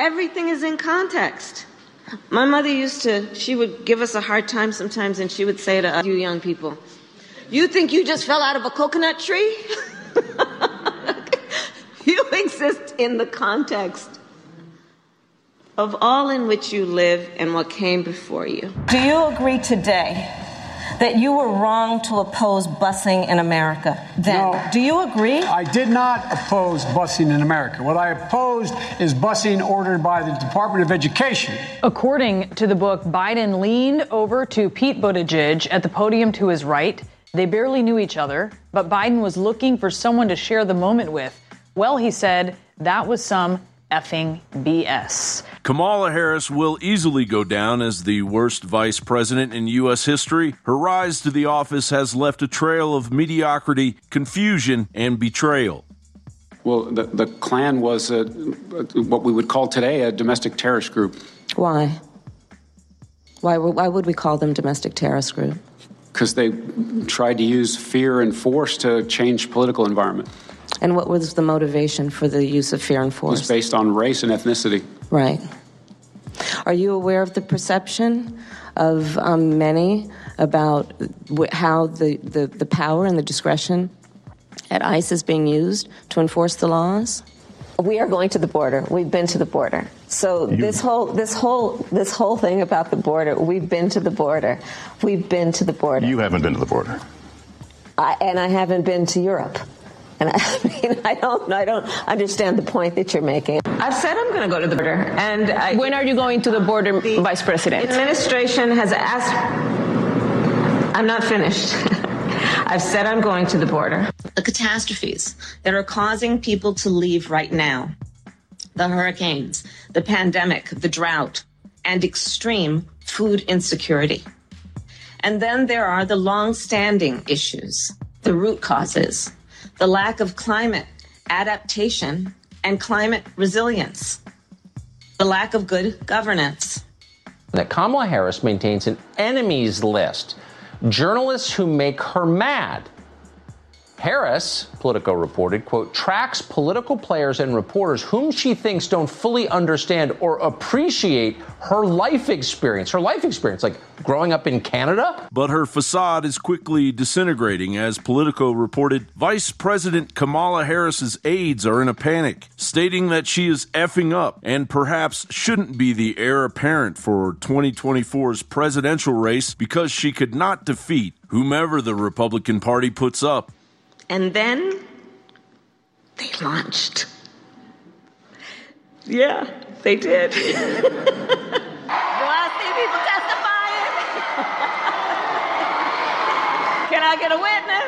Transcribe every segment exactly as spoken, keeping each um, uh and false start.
Everything is in context. My mother used to, she would give us a hard time sometimes, and she would say to us, you young people, you think you just fell out of a coconut tree? You exist in the context of all in which you live and what came before you. Do you agree today that you were wrong to oppose busing in America then? No, do you agree? I did not oppose busing in America. What I opposed is busing ordered by the Department of Education. According to the book, Biden leaned over to Pete Buttigieg at the podium to his right. They barely knew each other, but Biden was looking for someone to share the moment with. Well, he said that was some effing B S. Kamala Harris will easily go down as the worst vice president in U S history. Her rise to the office has left a trail of mediocrity, confusion, and betrayal. Well, the, the Klan was a, what we would call today a domestic terrorist group. Why? Why, why would we call them domestic terrorist group? Because they tried to use fear and force to change political environment. And what was the motivation for the use of fear and force? It was based on race and ethnicity. Right. Are you aware of the perception of um, many about wh- how the, the, the power and the discretion at ICE is being used to enforce the laws? We are going to the border. We've been to the border. So you, this whole this whole this whole thing about the border, we've been to the border. We've been to the border. You haven't been to the border. I, and I haven't been to Europe. And I mean, I don't, I don't understand the point that you're making. I've said I'm going to go to the border. And I, when are you going to the border, the Vice President? The administration has asked. I'm not finished. I've said I'm going to the border. The catastrophes that are causing people to leave right now, the hurricanes, the pandemic, the drought, and extreme food insecurity. And then there are the long-standing issues, the root causes, the lack of climate adaptation and climate resilience, the lack of good governance. That Kamala Harris maintains an enemies list, journalists who make her mad. Harris, Politico reported, quote, tracks political players and reporters whom she thinks don't fully understand or appreciate her life experience. Her life experience, like growing up in Canada. But her facade is quickly disintegrating. As Politico reported, Vice President Kamala Harris's aides are in a panic, stating that she is effing up and perhaps shouldn't be the heir apparent for twenty twenty-four's presidential race because she could not defeat whomever the Republican Party puts up. And then they launched. Yeah, they did. Do I see people testifying? Can I get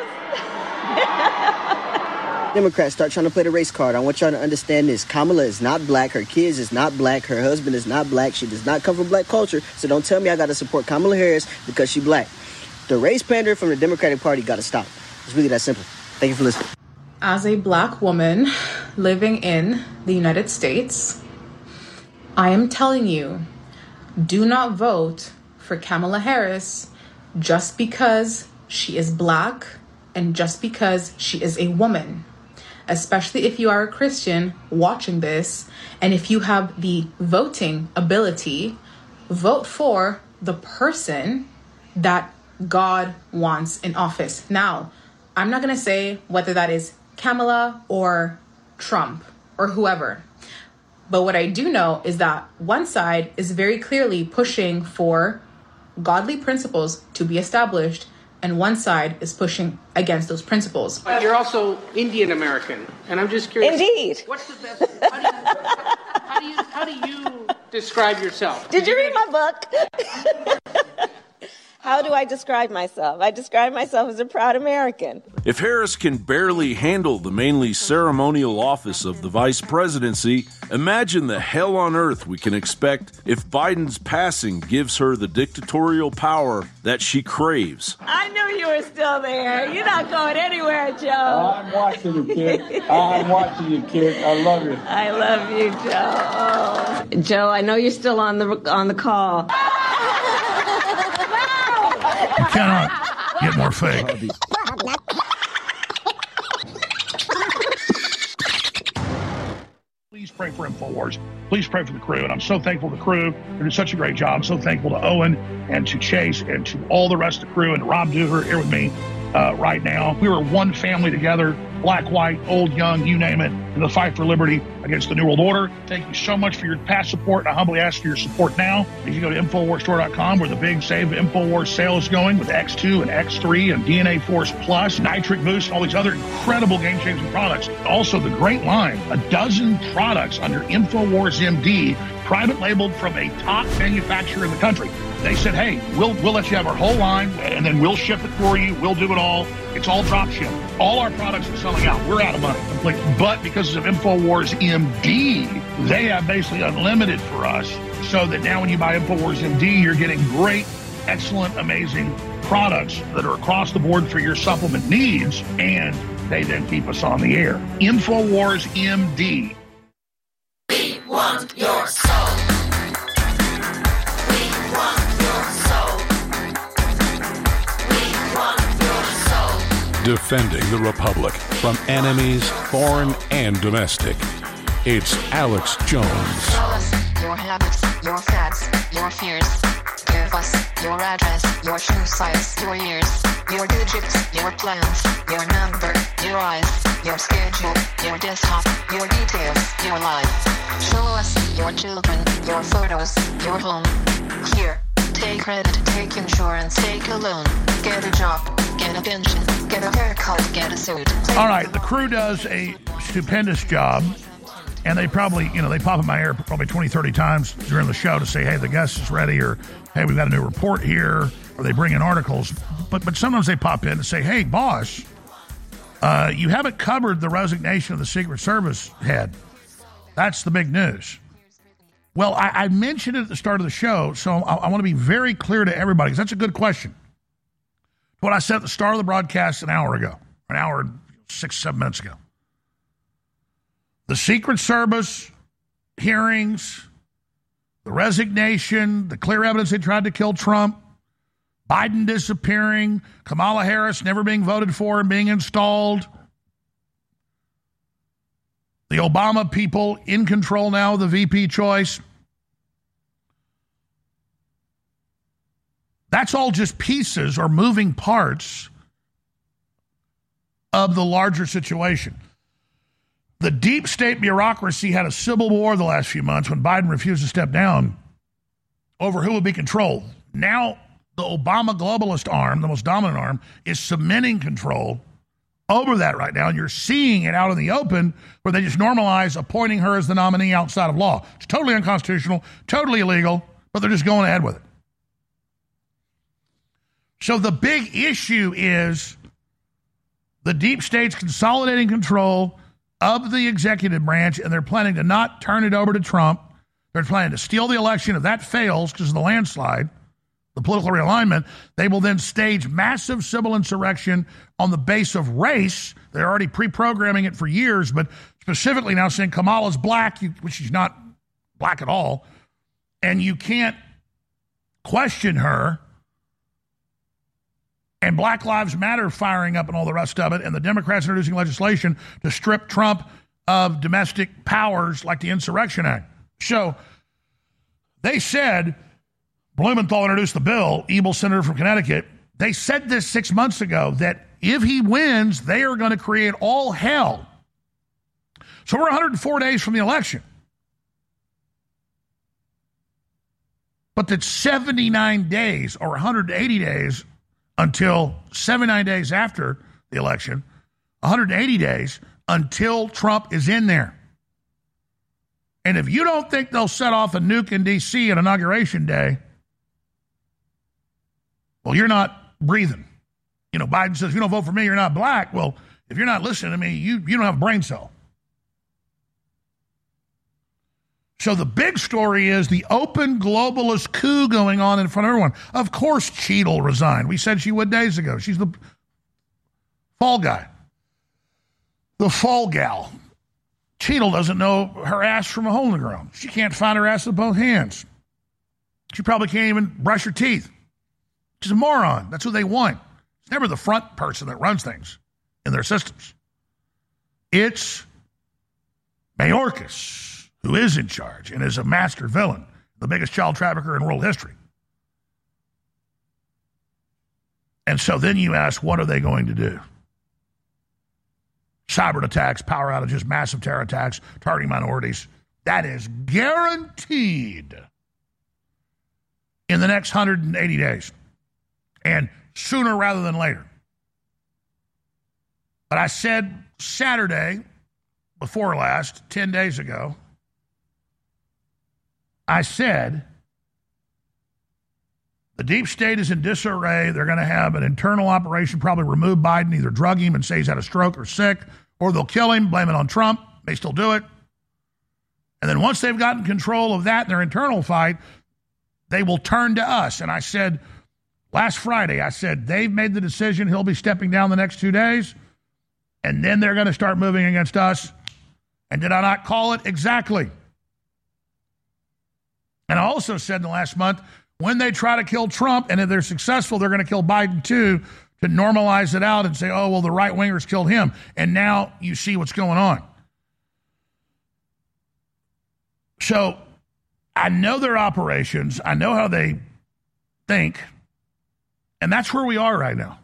a witness? Democrats start trying to play the race card. I want y'all to understand this. Kamala is not black. Her kids is not black. Her husband is not black. She does not come from black culture. So don't tell me I got to support Kamala Harris because she black. The race pander from the Democratic Party got to stop. It's really that simple. Thank you for listening. As a black woman living in the United States, I am telling you, do not vote for Kamala Harris just because she is black and just because she is a woman. Especially if you are a Christian watching this, and if you have the voting ability, vote for the person that God wants in office. Now, I'm not going to say whether that is Kamala or Trump or whoever. But what I do know is that one side is very clearly pushing for godly principles to be established, and one side is pushing against those principles. You're also Indian American, and I'm just curious. Indeed. What's the best? How do you, how do you, how do you describe yourself? Did you read my book? How do I describe myself? I describe myself as a proud American. If Harris can barely handle the mainly ceremonial office of the vice presidency, imagine the hell on earth we can expect if Biden's passing gives her the dictatorial power that she craves. I knew you were still there. You're not going anywhere, Joe. I'm watching you, kid. I'm watching you, kid. I love you. I love you, Joe. Oh. Joe, I know you're still on the on the call. You cannot get more fake. pray for InfoWars. Please pray for the crew. And I'm so thankful to the crew. They're doing such a great job. I'm so thankful to Owen and to Chase and to all the rest of the crew and Rob Duher here with me uh, right now. We were one family together, black, white, old, young, you name it, in the fight for liberty against the New World Order. Thank you so much for your past support. I humbly ask for your support now. If you go to Infowars Store dot com, where the big Save Infowars sale is going with X two and X three and D N A Force Plus, Nitric Boost, and all these other incredible game-changing products. Also, the great line, a dozen products under Infowars M D, private labeled from a top manufacturer in the country. They said, hey, we'll we'll let you have our whole line, and then we'll ship it for you. We'll do it all. It's all drop ship. All our products are selling out. We're out of money completely. But because of Infowars M D, they have basically unlimited for us, so that now when you buy Infowars M D, you're getting great, excellent, amazing products that are across the board for your supplement needs, and they then keep us on the air. Infowars M D. We want your soul. We want your soul. We want your soul. Defending the Republic from enemies, foreign and domestic. It's Alex Jones. Tell us your habits, your facts, your fears. Give us your address, your shoe size, your years, your digits, your plans, your number, your eyes, your schedule, your desktop, your details, your life. Show us your children, your photos, your home. Here, take credit, take insurance, take a loan, get a job, get a pension, get a haircut, get a suit. All right, the crew does a stupendous job. And they probably, you know, they pop in my ear probably twenty, thirty times during the show to say, hey, the guest is ready, or hey, we've got a new report here, or they bring in articles. But but sometimes they pop in and say, hey, boss, uh, you haven't covered the resignation of the Secret Service head. That's the big news. Well, I, I mentioned it at the start of the show, so I, I want to be very clear to everybody, because that's a good question. What I said at the start of the broadcast an hour ago, an hour and six, seven minutes ago. The Secret Service hearings, the resignation, the clear evidence they tried to kill Trump, Biden disappearing, Kamala Harris never being voted for and being installed, the Obama people in control now of the V P choice. That's all just pieces or moving parts of the larger situation. The deep state bureaucracy had a civil war the last few months when Biden refused to step down over who would be controlled. Now, the Obama globalist arm, the most dominant arm, is cementing control over that right now. And you're seeing it out in the open where they just normalize appointing her as the nominee outside of law. It's totally unconstitutional, totally illegal, but they're just going ahead with it. So the big issue is the deep state's consolidating control of the executive branch, and they're planning to not turn it over to Trump. They're planning to steal the election. If that fails because of the landslide, the political realignment, they will then stage massive civil insurrection on the base of race. They're already pre-programming it for years, but specifically now saying Kamala's black, which she's not black at all, and you can't question her. And Black Lives Matter firing up and all the rest of it, and the Democrats introducing legislation to strip Trump of domestic powers like the Insurrection Act. So they said, Blumenthal introduced the bill, evil senator from Connecticut. They said this six months ago, that if he wins, they are going to create all hell. So we're one hundred four days from the election. But that's seventy-nine days or one hundred eighty days until seventy-nine days after the election, one hundred eighty days until Trump is in there. And if you don't think they'll set off a nuke in D C on Inauguration Day, well, you're not breathing. You know, Biden says, if you don't vote for me, you're not black. Well, if you're not listening to me, you, you don't have a brain cell. So the big story is the open globalist coup going on in front of everyone. Of course, Cheadle resigned. We said she would days ago. She's the fall guy. The fall gal. Cheadle doesn't know her ass from a hole in the ground. She can't find her ass with both hands. She probably can't even brush her teeth. She's a moron. That's who they want. It's never the front person that runs things in their systems. It's Mayorkas, who is in charge and is a master villain, the biggest child trafficker in world history. And so then you ask, what are they going to do? Cyber attacks, power outages, massive terror attacks, targeting minorities. That is guaranteed in the next one hundred eighty days. And sooner rather than later. But I said Saturday, before last, ten days ago, I said the deep state is in disarray. They're going to have an internal operation, probably remove Biden, either drug him and say he's had a stroke or sick, or they'll kill him, blame it on Trump. They still do it. And then once they've gotten control of that in their internal fight, they will turn to us. And I said last Friday, I said, they've made the decision. He'll be stepping down the next two days. And then they're going to start moving against us. And did I not call it exactly? And I also said in the last month, when they try to kill Trump, and if they're successful, they're going to kill Biden too, to normalize it out and say, oh, well, the right-wingers killed him. And now you see what's going on. So I know their operations. I know how they think. And that's where we are right now.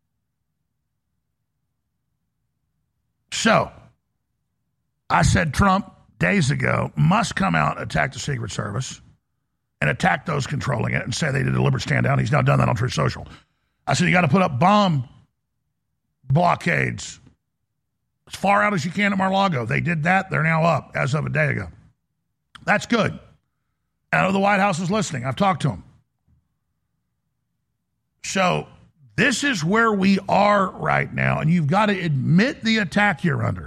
So I said Trump days ago must come out, attack the Secret Service, and attack those controlling it and say they did a deliberate stand down. He's now done that on Truth Social. I said you got to put up bomb blockades as far out as you can at Mar-a-Lago. They did that. They're now up as of a day ago. That's good. And I know the White House is listening. I've talked to them. So this is where we are right now, and you've got to admit the attack you're under.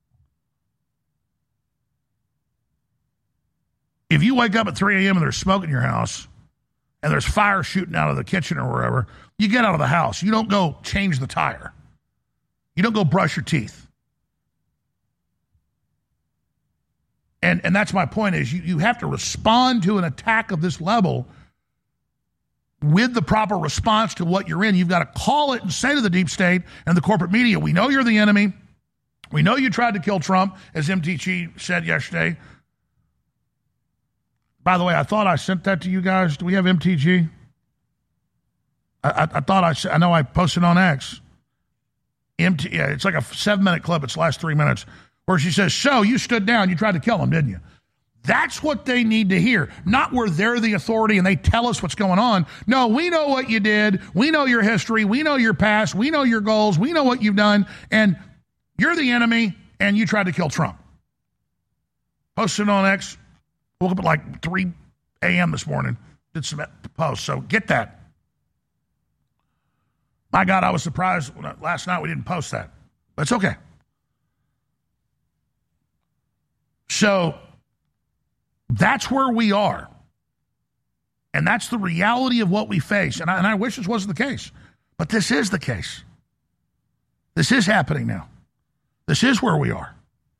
If you wake up at three a.m. and there's smoke in your house and there's fire shooting out of the kitchen or wherever, you get out of the house. You don't go change the tire. You don't go brush your teeth. And and that's my point is you, you have to respond to an attack of this level with the proper response to what you're in. You've got to call it and say to the deep state and the corporate media, we know you're the enemy. We know you tried to kill Trump, as M T G said yesterday. By the way, I thought I sent that to you guys. Do we have M T G? I, I, I thought I I know I posted on X. M T, yeah, it's like a seven-minute clip. It's the last three minutes. Where she says, so you stood down. You tried to kill him, didn't you? That's what they need to hear. Not where they're the authority and they tell us what's going on. No, we know what you did. We know your history. We know your past. We know your goals. We know what you've done. And you're the enemy and you tried to kill Trump. Posted on X. Woke up at like three a.m. this morning. Did some posts. So get that. My God, I was surprised last night we didn't post that. But it's okay. So that's where we are. And that's the reality of what we face. And I, and I wish this wasn't the case. But this is the case. This is happening now. This is where we are.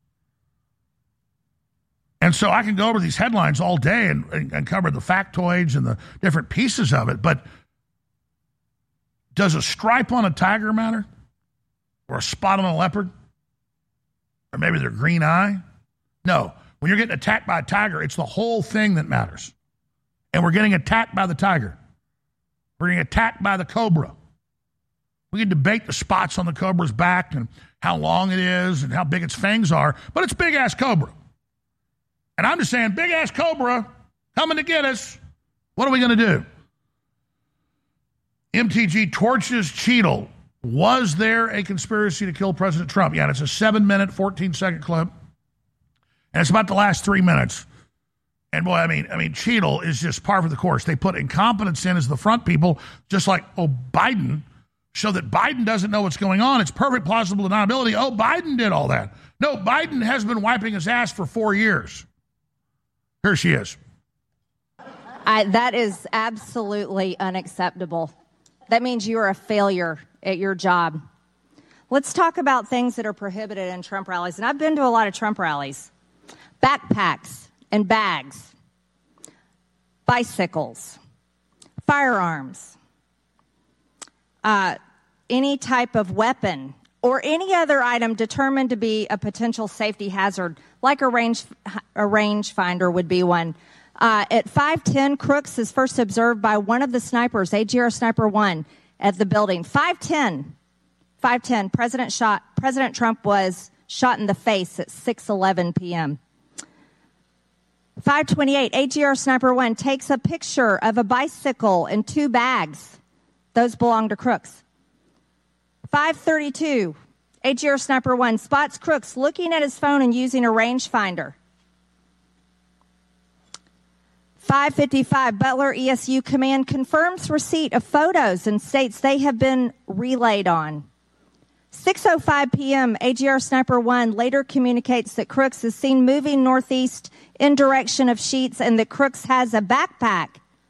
And so I can go over these headlines all day and, and, and cover the factoids and the different pieces of it. But does a stripe on a tiger matter? Or a spot on a leopard? Or maybe their green eye? No. When you're getting attacked by a tiger, it's the whole thing that matters. And we're getting attacked by the tiger. We're getting attacked by the cobra. We can debate the spots on the cobra's back and how long it is and how big its fangs are, but it's big-ass cobra. And I'm just saying, big-ass cobra coming to get us. What are we going to do? M T G torches Cheadle. Was there a conspiracy to kill President Trump? Yeah, and it's a seven-minute, fourteen-second clip. And it's about the last three minutes. And boy, I mean, I mean, Cheadle is just par for the course. They put incompetence in as the front people, just like, oh, Biden, so that Biden doesn't know what's going on. It's perfect plausible deniability. Oh, Biden did all that. No, Biden has been wiping his ass for four years. Here she is. I, that is absolutely unacceptable. That means you are a failure at your job. Let's talk about things that are prohibited in Trump rallies. And I've been to a lot of Trump rallies. Backpacks and bags, bicycles, firearms, uh, any type of weapon or any other item determined to be a potential safety hazard, like a range a rangefinder would be one. Uh, at five ten, Crooks is first observed by one of the snipers, A G R Sniper one, at the building. five ten, five ten, President shot. President Trump was shot in the face at six eleven p.m. five twenty-eight, A G R Sniper one takes a picture of a bicycle and two bags. Those belong to Crooks. five thirty-two, A G R Sniper one spots Crooks looking at his phone and using a rangefinder. five fifty-five, Butler E S U Command confirms receipt of photos and states they have been relayed on. six oh five p.m., A G R Sniper one later communicates that Crooks is seen moving northeast in direction of Sheetz and that Crooks has a backpack.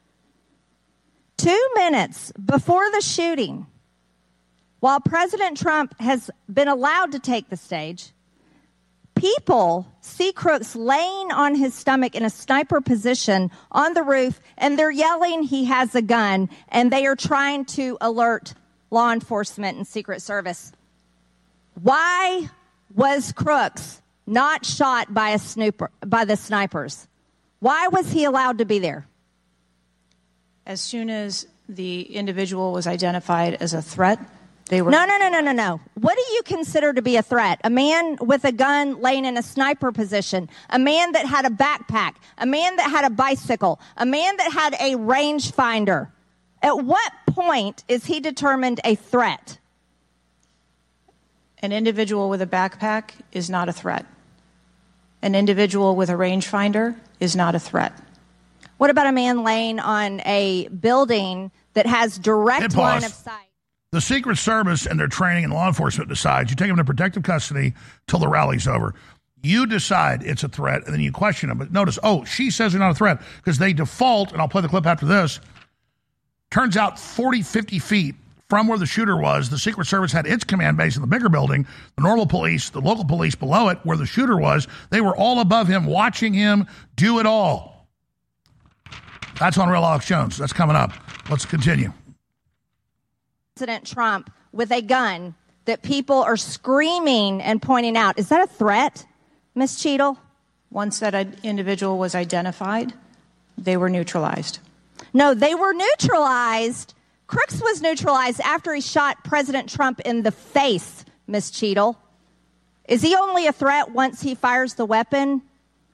Two minutes before the shooting, while President Trump has been allowed to take the stage, people see Crooks laying on his stomach in a sniper position on the roof, and they're yelling he has a gun, and they are trying to alert law enforcement and Secret Service. Why was Crooks not shot by a snooper, by the snipers? Why was he allowed to be there? As soon as the individual was identified as a threat, they were... No, no, no, no, no, no. What do you consider to be a threat? A man with a gun laying in a sniper position, a man that had a backpack, a man that had a bicycle, a man that had a rangefinder. At what point is he determined a threat? An individual with a backpack is not a threat. An individual with a rangefinder is not a threat. What about a man laying on a building that has direct line of sight? The Secret Service and their training and law enforcement decides you take them into protective custody till the rally's over. You decide it's a threat, and then you question them. But notice, oh, she says they're not a threat because they default, and I'll play the clip after this. Turns out forty, fifty feet from where the shooter was, the Secret Service had its command base in the bigger building, the normal police, the local police below it, where the shooter was. They were all above him, watching him do it all. That's on Real Alex Jones. That's coming up. Let's continue. President Trump with a gun that people are screaming and pointing out. Is that a threat, Miz Cheadle? Once that individual was identified, they were neutralized. No, they were neutralized. Crooks was neutralized after he shot President Trump in the face, Miz Cheadle. Is he only a threat once he fires the weapon?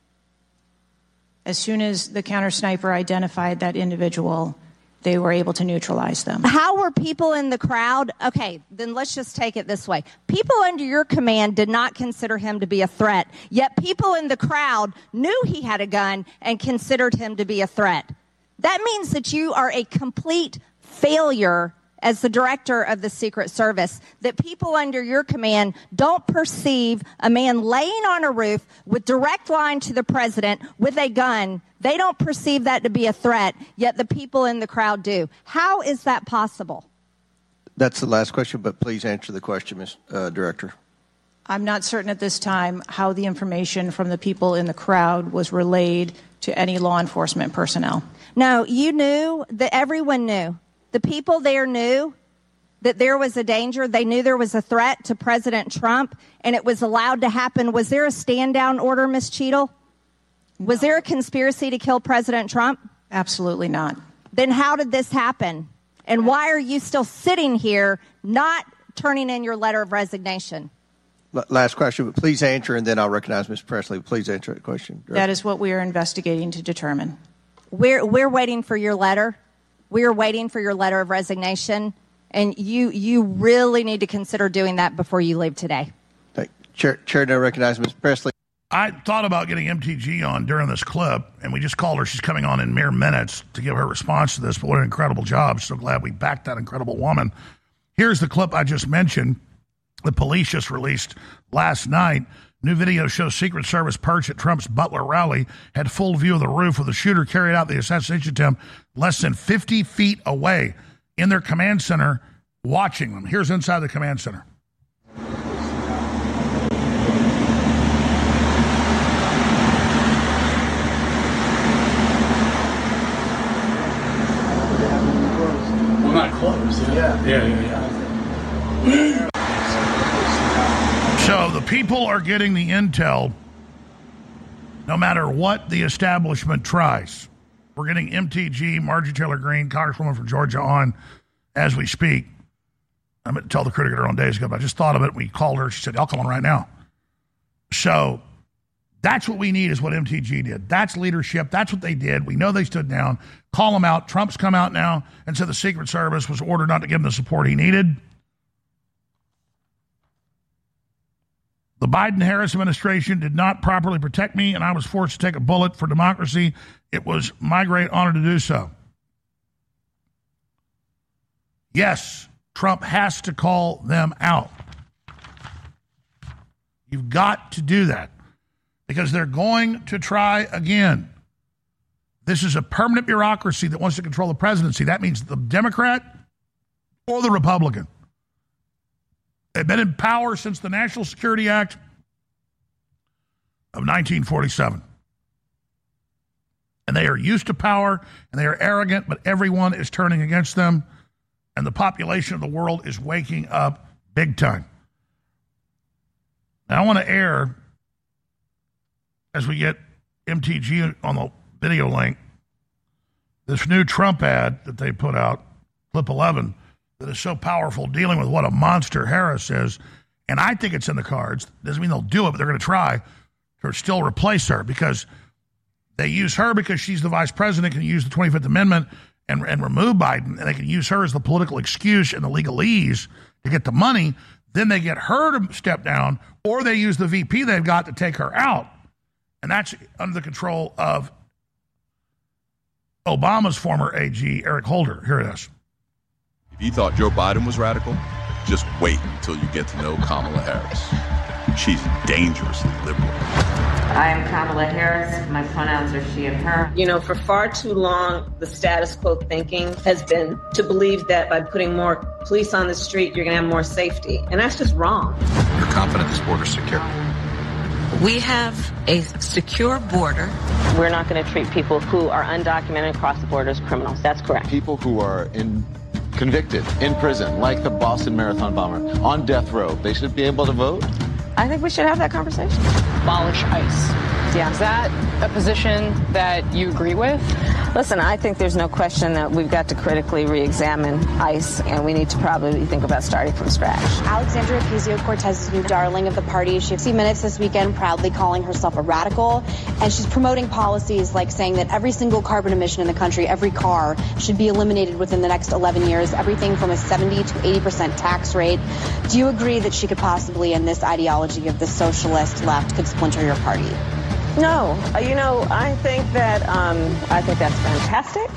As soon as the counter sniper identified that individual, they were able to neutralize them. How were people in the crowd? Okay, then let's just take it this way. People under your command did not consider him to be a threat, yet people in the crowd knew he had a gun and considered him to be a threat. That means that you are a complete failure as the director of the Secret Service, that people under your command don't perceive a man laying on a roof with direct line to the president with a gun. They don't perceive that to be a threat, yet the people in the crowd do. How is that possible? That's the last question, but please answer the question, Miz Uh, Director. I'm not certain at this time how the information from the people in the crowd was relayed to any law enforcement personnel. No, you knew that everyone knew. The people there knew that there was a danger. They knew there was a threat to President Trump, and it was allowed to happen. Was there a stand-down order, Miz Cheadle? No. Was there a conspiracy to kill President Trump? Absolutely not. Then how did this happen? And why are you still sitting here not turning in your letter of resignation? L- last question, but please answer, and then I'll recognize Miz Presley. Please answer that question. Director. That is what we are investigating to determine. We're, we're waiting for your letter. We are waiting for your letter of resignation, and you you really need to consider doing that before you leave today. Thank you. Chair, Chair now recognize Miz Presley. I thought about getting M T G on during this clip, and we just called her. She's coming on in mere minutes to give her response to this, but what an incredible job. So glad we backed that incredible woman. Here's the clip I just mentioned. The police just released last night. New video shows Secret Service perched at Trump's Butler rally had full view of the roof where the shooter carried out the assassination attempt less than fifty feet away in their command center watching them. Here's inside the command center. We're not close. Yeah, yeah, yeah. yeah. People are getting the intel no matter what the establishment tries. We're getting M T G, Marjorie Taylor Greene, Congresswoman from Georgia, on as we speak. I meant to tell the critic her own days ago, but I just thought of it. We called her. She said, I'll come on right now. So that's what we need is what M T G did. That's leadership. That's what they did. We know they stood down. Call them out. Trump's come out now and said the Secret Service was ordered not to give him the support he needed. The Biden-Harris administration did not properly protect me, and I was forced to take a bullet for democracy. It was my great honor to do so. Yes, Trump has to call them out. You've got to do that because they're going to try again. This is a permanent bureaucracy that wants to control the presidency. That means the Democrat or the Republican. They've been in power since the National Security Act of nineteen forty-seven. And they are used to power, and they are arrogant, but everyone is turning against them, and the population of the world is waking up big time. Now, I want to air, as we get M T G on the video link, this new Trump ad that they put out, clip eleven, that is so powerful, dealing with what a monster Harris is. And I think it's in the cards. Doesn't mean they'll do it, but they're going to try to still replace her because they use her because she's the vice president, can use the twenty-fifth Amendment and, and remove Biden, and they can use her as the political excuse and the legalese to get the money. Then they get her to step down, or they use the V P they've got to take her out. And that's under the control of Obama's former A G, Eric Holder. Here it is. If you thought Joe Biden was radical, just wait until you get to know Kamala Harris. She's dangerously liberal. I am Kamala Harris. My pronouns are she and her. You know, for far too long, the status quo thinking has been to believe that by putting more police on the street, you're going to have more safety. And that's just wrong. You're confident this border's secure? We have a secure border. We're not going to treat people who are undocumented across the border as criminals. That's correct. People who are in convicted in prison, like the Boston Marathon bomber, on death row, they should be able to vote? I think we should have that conversation. Abolish ICE. Yeah. Is that a position that you agree with? Listen, I think there's no question that we've got to critically re-examine ICE, and we need to probably think about starting from scratch. Alexandria Ocasio-Cortez's new darling of the party. She sixty Minutes this weekend proudly calling herself a radical, and she's promoting policies like saying that every single carbon emission in the country, every car, should be eliminated within the next eleven years, everything from a seventy to eighty percent tax rate. Do you agree that she could possibly, in this ideology of the socialist left, could splinter your party? No, uh, you know, I think that um, I think that's fantastic.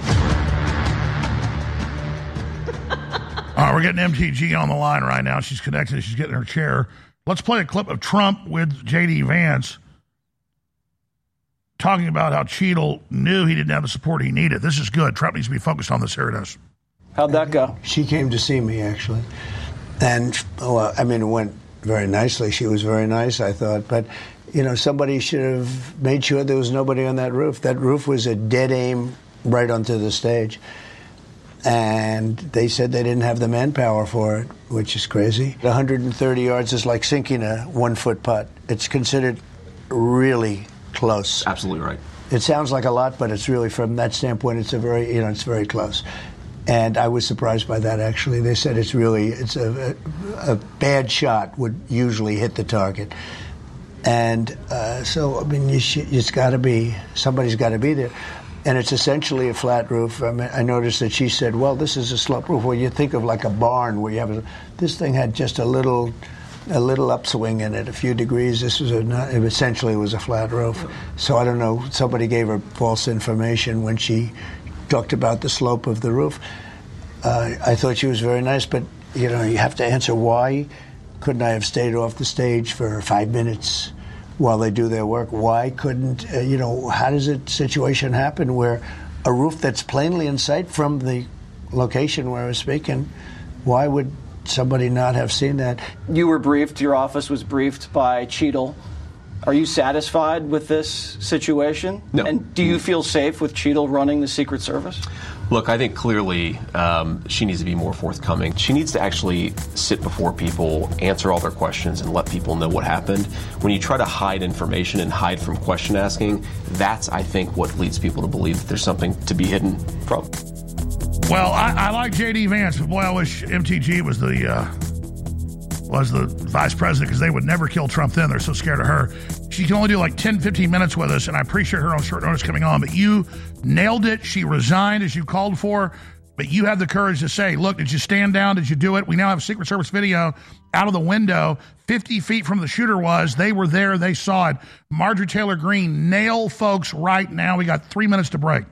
All right, we're getting M T G on the line right now. She's connected. She's getting her chair. Let's play a clip of Trump with J D Vance talking about how Cheadle knew he didn't have the support he needed. This is good. Trump needs to be focused on this. Here it is. How'd that go? She came to see me, actually. And, well, I mean, it went very nicely. She was very nice, I thought. But, you know, somebody should have made sure there was nobody on that roof. That roof was a dead aim right onto the stage. And they said they didn't have the manpower for it, which is crazy. one hundred thirty yards is like sinking a one-foot putt. It's considered really close. Absolutely right. It sounds like a lot, but it's really, from that standpoint, it's a very, you know, it's very close. And I was surprised by that, actually. They said it's really, it's a, a, a bad shot would usually hit the target. And uh, so, I mean, you sh- it's got to be, somebody's got to be there. And it's essentially a flat roof. I mean, I noticed that she said, well, this is a slope roof. Well, you think of like a barn where you have a, this thing had just a little, a little upswing in it, a few degrees. This was a, it essentially was a flat roof. So I don't know, somebody gave her false information when she talked about the slope of the roof. Uh, I thought she was very nice, but, you know, you have to answer why couldn't I have stayed off the stage for five minutes while they do their work? Why couldn't, uh, you know, how does a situation happen where a roof that's plainly in sight from the location where I was speaking, why would somebody not have seen that? You were briefed, your office was briefed by Cheadle. Are you satisfied with this situation? No. And do you feel safe with Cheadle running the Secret Service? Look, I think clearly um, she needs to be more forthcoming. She needs to actually sit before people, answer all their questions, and let people know what happened. When you try to hide information and hide from question asking, that's, I think, what leads people to believe that there's something to be hidden from. Well, I, I like J D Vance, but boy, I wish M T G was the uh, was the vice president, because they would never kill Trump then. They're so scared of her. She can only do like ten, fifteen minutes with us, and I appreciate her on short notice coming on. But you nailed it. She resigned as you called for, but you have the courage to say, look, did you stand down? Did you do it? We now have a Secret Service video out of the window, fifty feet from the shooter was. They were there. They saw it. Marjorie Taylor Greene, nail folks right now. We got three minutes to break.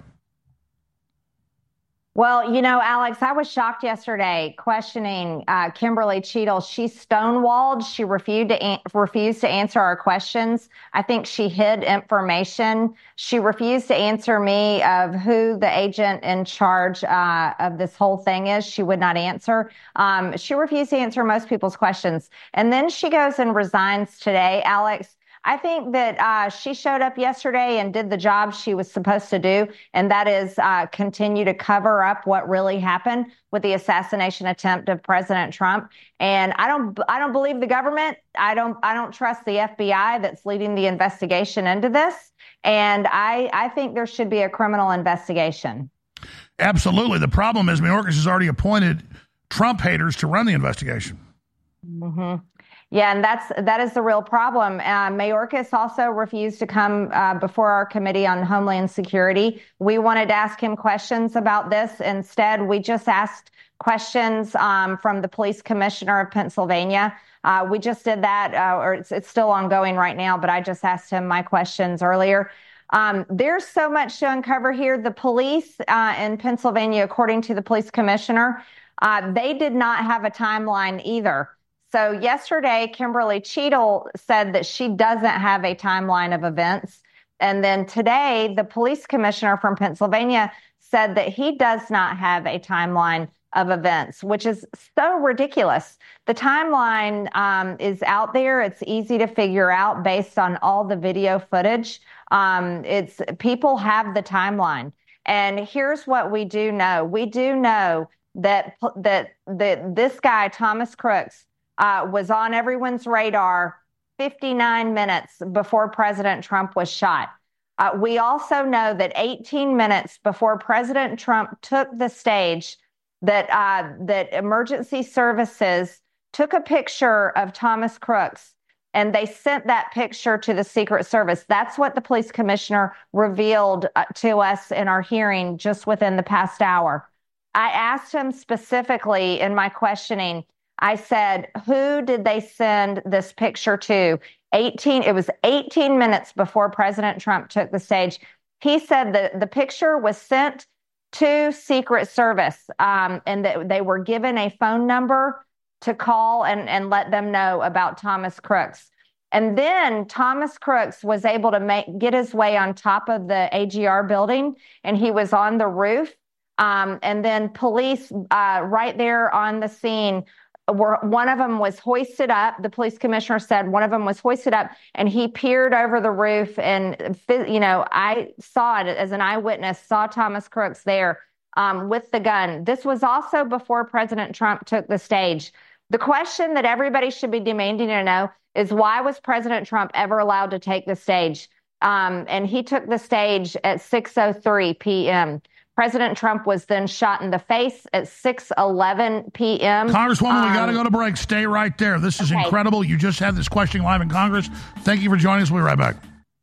Well, you know, Alex, I was shocked yesterday questioning uh, Kimberly Cheadle. She stonewalled. She refused to an- refused to answer our questions. I think she hid information. She refused to answer me of who the agent in charge uh, of this whole thing is. She would not answer. Um, she refused to answer most people's questions. And then she goes and resigns today, Alex. I think that uh, she showed up yesterday and did the job she was supposed to do, and that is uh, continue to cover up what really happened with the assassination attempt of President Trump. And I don't, I don't believe the government. I don't, I don't trust the F B I that's leading the investigation into this. And I, I think there should be a criminal investigation. Absolutely. The problem is Mayorkas has already appointed Trump haters to run the investigation. Mm-hmm. Yeah, and that's that is the real problem. Uh, Mayorkas also refused to come uh, before our Committee on Homeland Security. We wanted to ask him questions about this. Instead, we just asked questions um, from the police commissioner of Pennsylvania. Uh, we just did that, uh, or it's, it's still ongoing right now, but I just asked him my questions earlier. Um, there's so much to uncover here. The police uh, in Pennsylvania, according to the police commissioner, uh, they did not have a timeline either. So yesterday, Kimberly Cheadle said that she doesn't have a timeline of events. And then today, the police commissioner from Pennsylvania said that he does not have a timeline of events, which is so ridiculous. The timeline um, is out there. It's easy to figure out based on all the video footage. Um, it's people have the timeline. And here's what we do know. We do know that, that, that this guy, Thomas Crooks, Uh, was on everyone's radar fifty-nine minutes before President Trump was shot. Uh, we also know that eighteen minutes before President Trump took the stage, that uh, that emergency services took a picture of Thomas Crooks and they sent that picture to the Secret Service. That's what the police commissioner revealed uh, to us in our hearing just within the past hour. I asked him specifically in my questioning, I said, who did they send this picture to? eighteen, it was eighteen minutes before President Trump took the stage. He said that the picture was sent to Secret Service um, and that they were given a phone number to call and, and let them know about Thomas Crooks. And then Thomas Crooks was able to make get his way on top of the A G R building, and he was on the roof. Um, and then police uh, right there on the scene, were, one of them was hoisted up. The police commissioner said one of them was hoisted up, and he peered over the roof. And, you know, I saw it as an eyewitness, saw Thomas Crooks there um, with the gun. This was also before President Trump took the stage. The question that everybody should be demanding to know is, why was President Trump ever allowed to take the stage? Um, and he took the stage at six oh three p.m. President Trump was then shot in the face at six eleven p.m. Congresswoman, um, we got to go to break. Stay right there. This is okay. Incredible. You just had this question live in Congress. Thank you for joining us. We'll be right back.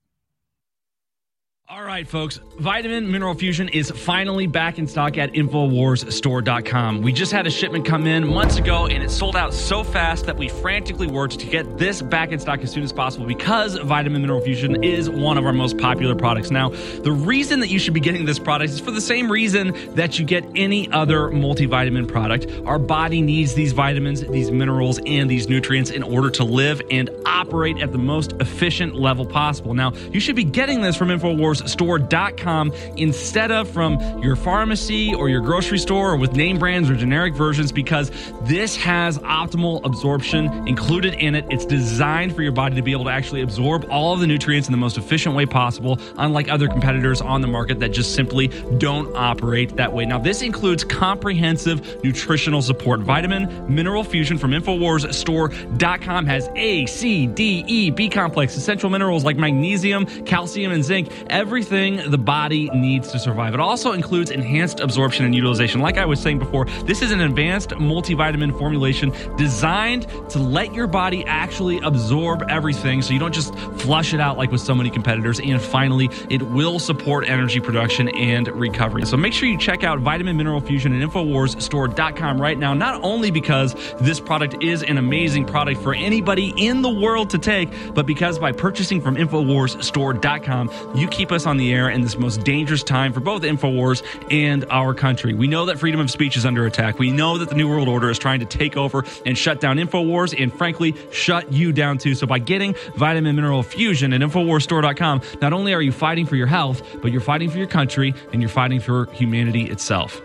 All right, folks. Vitamin Mineral Fusion is finally back in stock at Infowars Store dot com. We just had a shipment come in months ago, and it sold out so fast that we frantically worked to get this back in stock as soon as possible, because Vitamin Mineral Fusion is one of our most popular products. Now, the reason that you should be getting this product is for the same reason that you get any other multivitamin product. Our body needs these vitamins, these minerals, and these nutrients in order to live and operate at the most efficient level possible. Now, you should be getting this from Infowars wars store dot com instead of from your pharmacy or your grocery store or with name brands or generic versions, because this has optimal absorption included in it. It's designed for your body to be able to actually absorb all of the nutrients in the most efficient way possible, unlike other competitors on the market that just simply don't operate that way. Now, this includes comprehensive nutritional support. Vitamin Mineral Fusion from infowars store dot com has A, C, D, E, B complex, essential minerals like magnesium, calcium, and zinc, everything the body needs to survive. It also includes enhanced absorption and utilization. Like I was saying before, this is an advanced multivitamin formulation designed to let your body actually absorb everything so you don't just flush it out like with so many competitors. And finally, it will support energy production and recovery. So make sure you check out Vitamin Mineral Fusion at infowars store dot com right now, not only because this product is an amazing product for anybody in the world to take, but because by purchasing from infowars store dot com, you keep us on the air in this most dangerous time for both InfoWars and our country. We know that freedom of speech is under attack. We know that the New World Order is trying to take over and shut down InfoWars and, frankly, shut you down too. So by getting Vitamin Mineral Fusion at infowars store dot com, not only are you fighting for your health, but you're fighting for your country and you're fighting for humanity itself.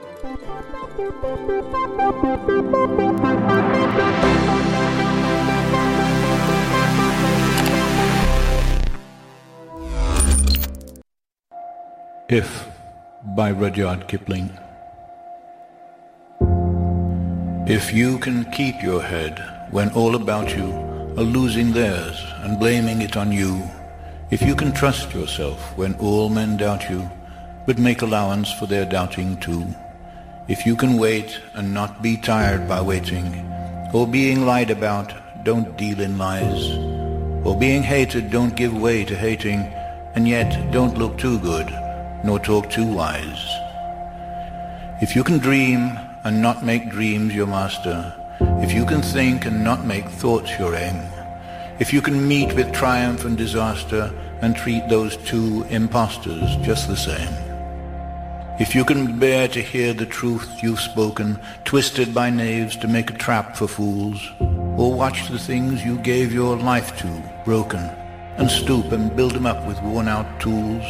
If, by Rudyard Kipling. If you can keep your head when all about you are losing theirs and blaming it on you, if you can trust yourself when all men doubt you, but make allowance for their doubting too, if you can wait and not be tired by waiting, or being lied about, don't deal in lies, or being hated, don't give way to hating, and yet don't look too good, nor talk too wise. If you can dream and not make dreams your master, if you can think and not make thoughts your aim, if you can meet with triumph and disaster and treat those two impostors just the same, if you can bear to hear the truth you've spoken, twisted by knaves to make a trap for fools, or watch the things you gave your life to broken, and stoop and build them up with worn-out tools,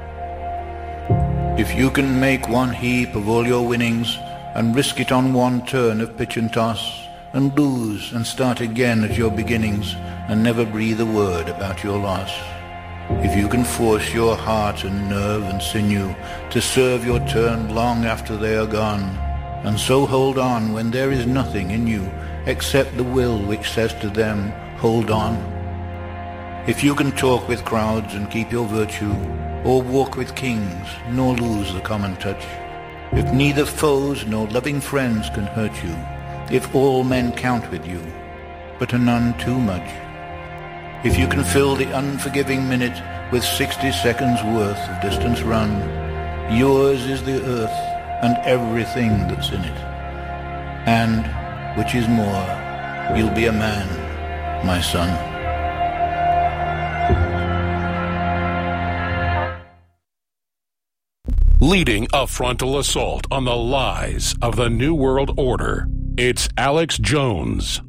if you can make one heap of all your winnings and risk it on one turn of pitch and toss, and lose and start again at your beginnings and never breathe a word about your loss, if you can force your heart and nerve and sinew to serve your turn long after they are gone, and so hold on when there is nothing in you except the will which says to them, hold on, if you can talk with crowds and keep your virtue, or walk with kings, nor lose the common touch, if neither foes nor loving friends can hurt you, if all men count with you, but are none too much, if you can fill the unforgiving minute with sixty seconds worth of distance run, yours is the earth and everything that's in it. And, which is more, you'll be a man, my son. Leading a frontal assault on the lies of the New World Order, it's Alex Jones.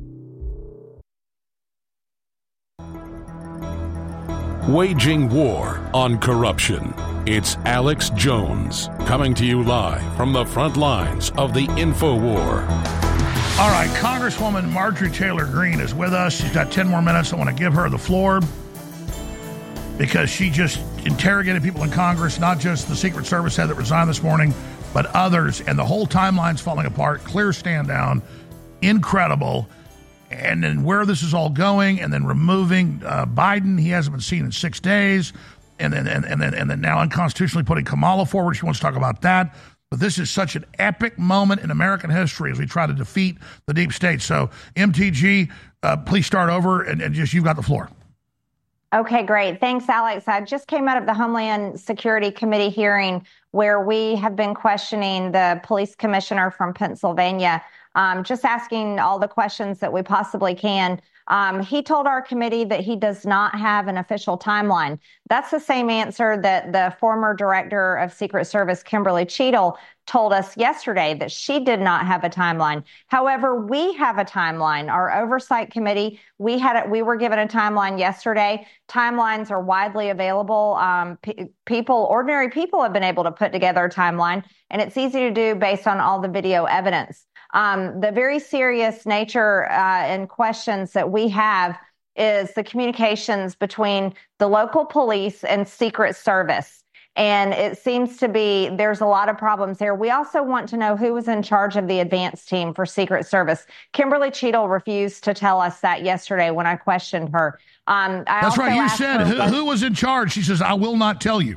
Waging war on corruption, it's Alex Jones, coming to you live from the front lines of the InfoWar. All right, Congresswoman Marjorie Taylor Greene is with us. She's got ten more minutes. I want to give her the floor because she just interrogated people in Congress, not just the Secret Service head that resigned this morning, but others, and the whole timeline's falling apart. Clear stand down. Incredible. And then where this is all going, and then removing uh, Biden, he hasn't been seen in six days, and then and, and then and then now unconstitutionally putting Kamala forward. She wants to talk about that. But this is such an epic moment in American history as we try to defeat the deep state. So, M T G, uh, please start over, and, and just you've got the floor. Okay, great. Thanks, Alex. I just came out of the Homeland Security Committee hearing where we have been questioning the police commissioner from Pennsylvania, um, just asking all the questions that we possibly can. Um, he told our committee that he does not have an official timeline. That's the same answer that the former director of Secret Service, Kimberly Cheadle, told us yesterday, that she did not have a timeline. However, we have a timeline. Our oversight committee, we had it, we were given a timeline yesterday. Timelines are widely available. Um, p- people, ordinary people have been able to put together a timeline, and it's easy to do based on all the video evidence. Um, the very serious nature uh, and questions that we have is the communications between the local police and Secret Service. And it seems to be there's a lot of problems there. We also want to know who was in charge of the advance team for Secret Service. Kimberly Cheadle refused to tell us that yesterday when I questioned her. Um, I That's right. You said, her, who, who was in charge? She says, I will not tell you.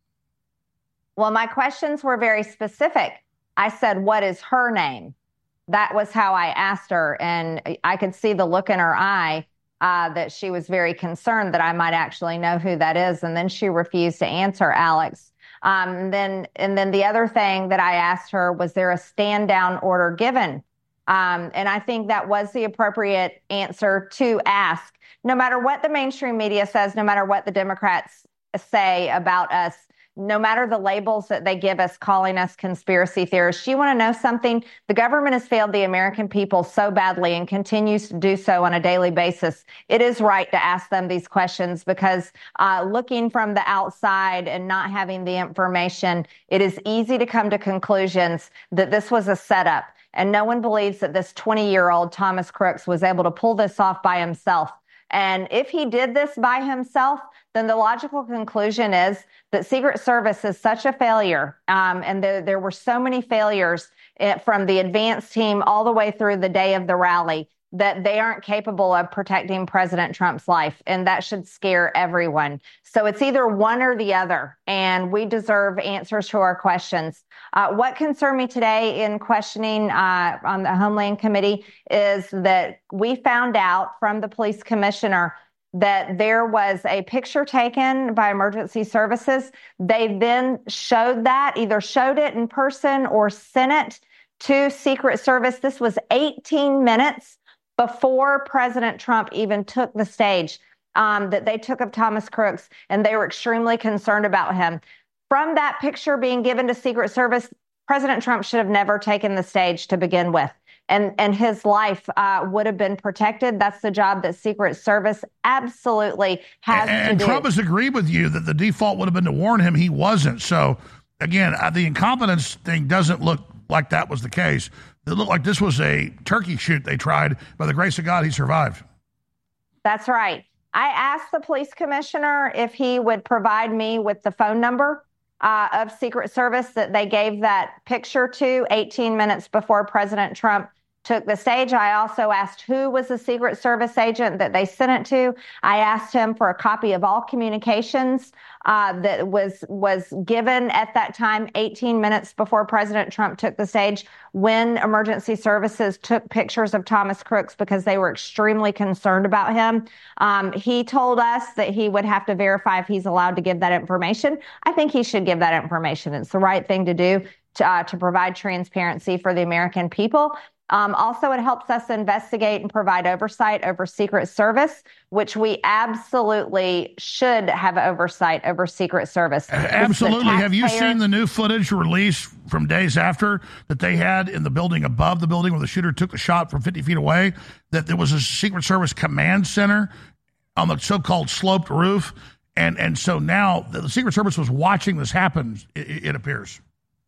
Well, my questions were very specific. I said, what is her name? That was how I asked her. And I could see the look in her eye uh, that she was very concerned that I might actually know who that is. And then she refused to answer, Alex. Um, and then, and then the other thing that I asked her, was there a stand down order given? Um, and I think that was the appropriate answer to ask. No matter what the mainstream media says, no matter what the Democrats say about us, no matter the labels that they give us, calling us conspiracy theorists, you want to know something? The government has failed the American people so badly and continues to do so on a daily basis. It is right to ask them these questions because uh, looking from the outside and not having the information, it is easy to come to conclusions that this was a setup. And no one believes that this twenty-year-old Thomas Crooks was able to pull this off by himself. And if he did this by himself, then the logical conclusion is that Secret Service is such a failure, um, and there, there were so many failures from the advance team all the way through the day of the rally, that they aren't capable of protecting President Trump's life, and that should scare everyone. So it's either one or the other, and we deserve answers to our questions. Uh, what concerned me today in questioning uh, on the Homeland Committee is that we found out from the police commissioner that there was a picture taken by emergency services. They then showed that, either showed it in person or sent it to Secret Service. This was eighteen minutes before President Trump even took the stage, um, that they took of Thomas Crooks, and they were extremely concerned about him. From that picture being given to Secret Service, President Trump should have never taken the stage to begin with. And, and his life uh, would have been protected. That's the job that Secret Service absolutely has and, to and do. Trump has agreed with you that the default would have been to warn him. He wasn't. So, again, uh, the incompetence thing doesn't look like that was the case. It looked like this was a turkey shoot they tried. By the grace of God, he survived. That's right. I asked the police commissioner if he would provide me with the phone number uh, of Secret Service that they gave that picture to eighteen minutes before President Trump took the stage. I also asked who was the Secret Service agent that they sent it to. I asked him for a copy of all communications uh, that was was given at that time, eighteen minutes before President Trump took the stage, when emergency services took pictures of Thomas Crooks because they were extremely concerned about him. Um, he told us that he would have to verify if he's allowed to give that information. I think he should give that information. It's the right thing to do to, uh, to provide transparency for the American people. Um, also, it helps us investigate and provide oversight over Secret Service, which we absolutely should have oversight over Secret Service. Absolutely. Have you seen the new footage released from days after that they had in the building above the building where the shooter took the shot from fifty feet away? That there was a Secret Service command center on the so-called sloped roof. And, and so now the Secret Service was watching this happen, it, it appears.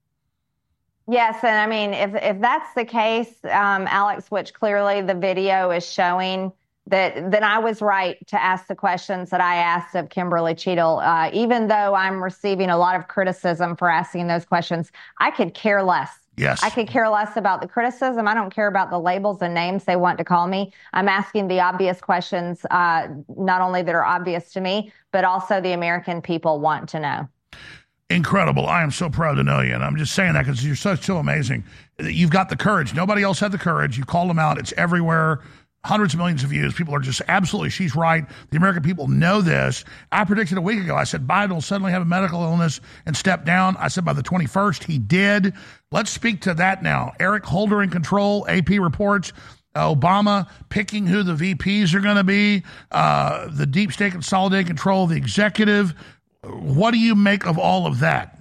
Yes, and I mean, if if that's the case, um, Alex, which clearly the video is showing, that then I was right to ask the questions that I asked of Kimberly Cheadle. Uh, even though I'm receiving a lot of criticism for asking those questions, I could care less. Yes. I could care less about the criticism. I don't care about the labels and names they want to call me. I'm asking the obvious questions, uh, not only that are obvious to me, but also the American people want to know. Incredible. I am so proud to know you. And I'm just saying that because you're so, so amazing. You've got the courage. Nobody else had the courage. You called them out. It's everywhere. Hundreds of millions of views. People are just absolutely, she's right. The American people know this. I predicted a week ago. I said Biden will suddenly have a medical illness and step down. I said by the twenty-first, he did. Let's speak to that now. Eric Holder in control. A P reports Obama picking who the V Ps are going to be, uh, the deep state consolidated control of the executive. What do you make of all of that?